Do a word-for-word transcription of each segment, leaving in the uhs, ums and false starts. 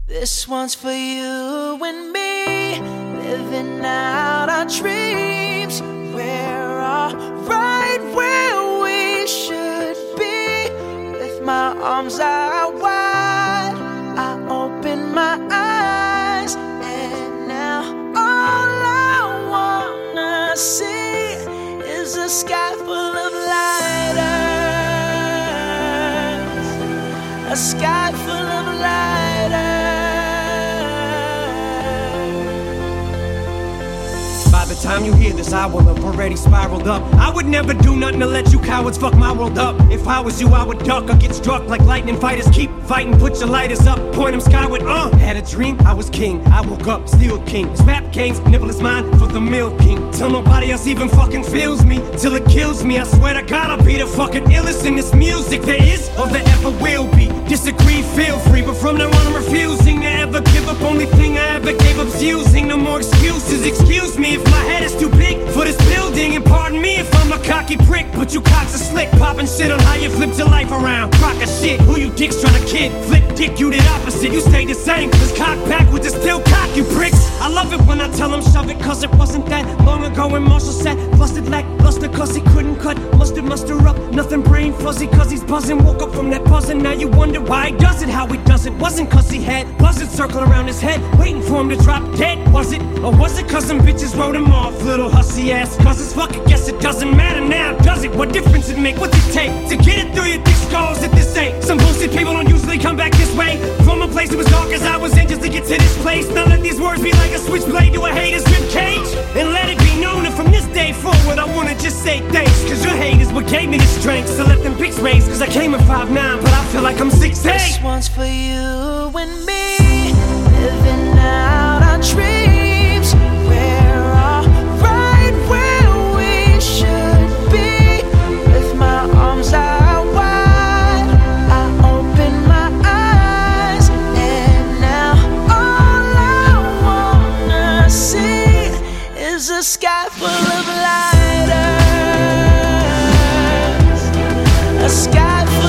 This one's for you and me, living out our dreams. We're all right where we should be. With my arms out wide, I open my eyes, and now all I wanna see is a sky full of lighters, a sky full of lighters. By the time you hear this, I will have already spiraled up. I would never do nothing to let you cowards fuck my world up. If I was you, I would duck or get struck like lightning fighters. Keep fighting, put your lighters up, point them skyward. Uh, had a dream, I was king. I woke up, still king. This rap game's nibble is mine for the milk king. Till nobody else even fucking feels me, till it kills me. I swear to God, I'll be the fucking illest in this music there is or there ever will be. Disagree, feel free, but from now on I'm refusing to ever give up. Only thing I ever gave up's using. No more excuses. Excuse me if my head is too big for this building, and pardon me if I'm a cocky prick, but you cocks are slick, popping shit on how you flipped your life around. Crock of shit, who you dicks trying to kid? Flip dick, you did opposite, you stayed the same. Cause cock backwards is still cock, you pricks. I love it when I tell them shove it, cause it wasn't that long ago when Marshall said busted lackluster cause he couldn't cut mustard muster up, nothing brain fuzzy cause he's buzzing. Woke up from that buzzing, now you wonder why he does it, how he does it. Wasn't cause he had buzzards circling around his head waiting for him to drop dead, was it? Or was it cause some bitches wrote him off, little hussy ass? Cause it's fuck, I guess it doesn't matter now, does it? What difference it make? What's it take to get it through your thick skulls at this ain't? Some bullshit people don't usually come back this way. From a place that was dark as I was in just to get to this place. Now let these words be like a switchblade to a hater's rib cage, and let it be known that from this day forward I wanna just say thanks. Cause your hate is what gave me the strength, so let them pics raise. Cause I came at five nine, but I feel like I'm six eight. This one's for you and me, living out our dreams. We're all right where we should be. With my arms out wide, I open my eyes, and now all I wanna see is a sky full of lighters, a sky full of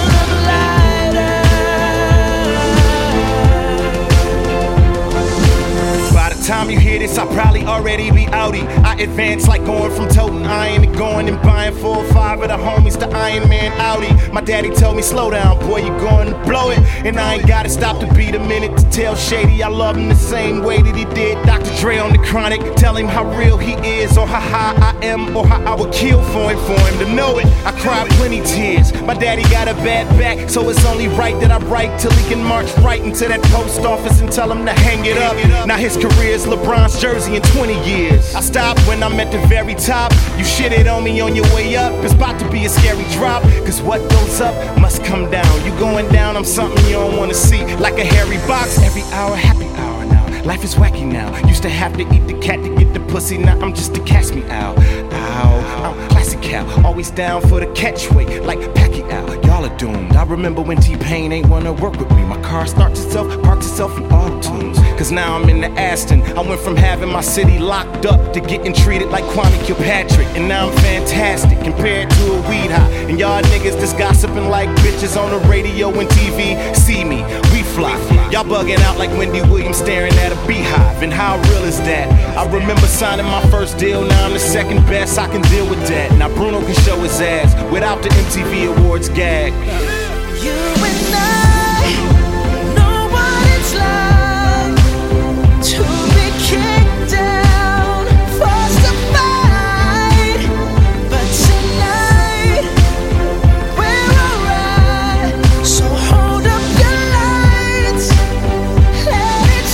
Time you hear this, I'll probably already be outie. I advance like going from toting iron to going and buying four or five of the homies to Iron Man Audi. My daddy told me, slow down, boy, you going to blow it. And I ain't gotta stop to beat a minute to tell Shady I love him the same way that he did Doctor Dre on the Chronic. Tell him how real he is, or how high I am, or how I would kill for him, for him to know it. I cried plenty tears. My daddy got a bad back, so it's only right that I write till he can march right into that post office and tell him to hang it up. Now his career is LeBron's jersey in twenty years. I stopped when I'm at the very top. You shitted on me on your way up, it's about to be a scary drop. Cause what goes up must come down. You going down, I'm something you don't wanna see. Like a hairy box, every hour, happy hour now. Life is wacky now. Used to have to eat the cat to get the pussy, now I'm just a catch me out. Ow, I'm classic cow, always down for the catchweight, like Pacquiao. Y'all are doomed. I remember when T-Pain ain't wanna work with me. My car starts itself, parks itself in auto-tunes. Cause now I'm in the Aston. I went from having my city locked up to getting treated like Kwame Kilpatrick. And now I'm fantastic compared to a weed high. And y'all niggas just gossiping like bitches on the radio and T V. See me, we fly. Y'all bugging out like Wendy Williams staring at a beehive. And how real is that? I remember signing my first deal, now I'm the second best, I can deal with that. Now Bruno can show his ass without the M T V Awards gag. You and I know what it's like to be kicked down, forced to fight. But tonight we're alright, so hold up your lights, let it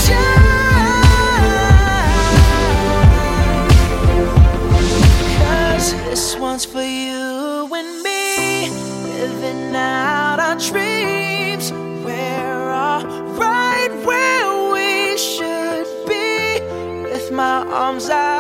shine. Cause this one's for you and me, living out our dreams. We're all right where we should be. With my arms out